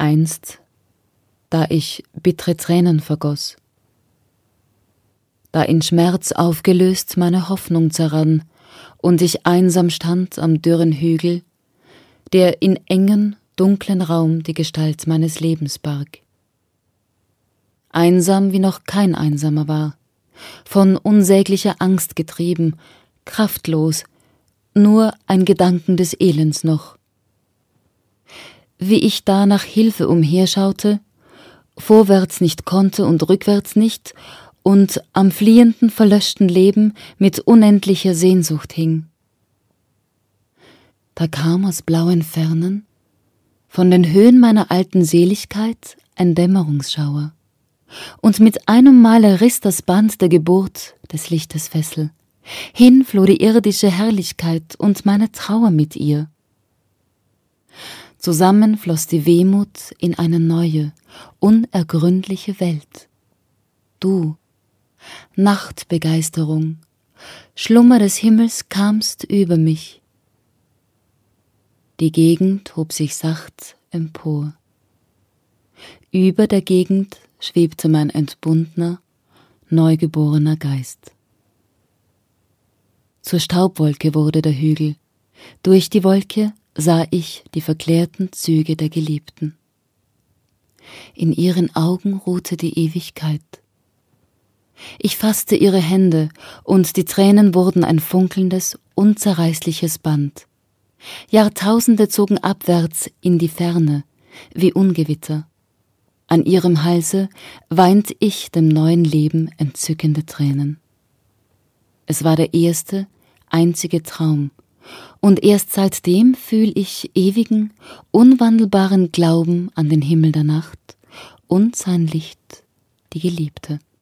einst, da ich bittere Tränen vergoss, da in Schmerz aufgelöst meine Hoffnung zerrann und ich einsam stand am dürren Hügel, der in engen, dunklen Raum die Gestalt meines Lebens barg. Einsam wie noch kein Einsamer war, von unsäglicher Angst getrieben, kraftlos, nur ein Gedanken des Elends noch. Wie ich da nach Hilfe umherschaute, vorwärts nicht konnte und rückwärts nicht, und am fliehenden, verlöschten Leben mit unendlicher Sehnsucht hing. Da kam aus blauen Fernen, von den Höhen meiner alten Seligkeit, ein Dämmerungsschauer, und mit einem Male riss das Band der Geburt des Lichtes Fessel. Hin floh die irdische Herrlichkeit und meine Trauer mit ihr. Zusammen floss die Wehmut in eine neue, unergründliche Welt. Du, Nachtbegeisterung, Schlummer des Himmels kamst über mich. Die Gegend hob sich sacht empor. Über der Gegend schwebte mein entbundener, neugeborener Geist. Zur Staubwolke wurde der Hügel. Durch die Wolke sah ich die verklärten Züge der Geliebten. In ihren Augen ruhte die Ewigkeit. Ich fasste ihre Hände, und die Tränen wurden ein funkelndes, unzerreißliches Band. Jahrtausende zogen abwärts in die Ferne, wie Ungewitter. An ihrem Halse weint ich dem neuen Leben entzückende Tränen. Es war der erste, einzige Traum, und erst seitdem fühl ich ewigen, unwandelbaren Glauben an den Himmel der Nacht und sein Licht, die Geliebte.